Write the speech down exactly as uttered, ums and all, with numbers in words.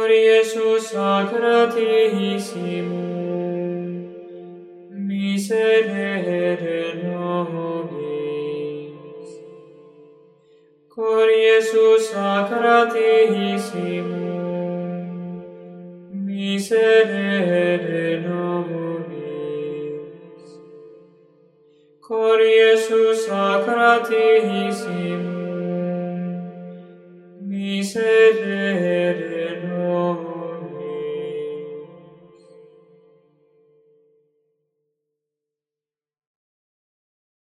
Cor Iesus sacratissimum, miserere nobis. Cor Iesus sacratissimum, miserere nobis. Cor Iesus sacratissimum, miserere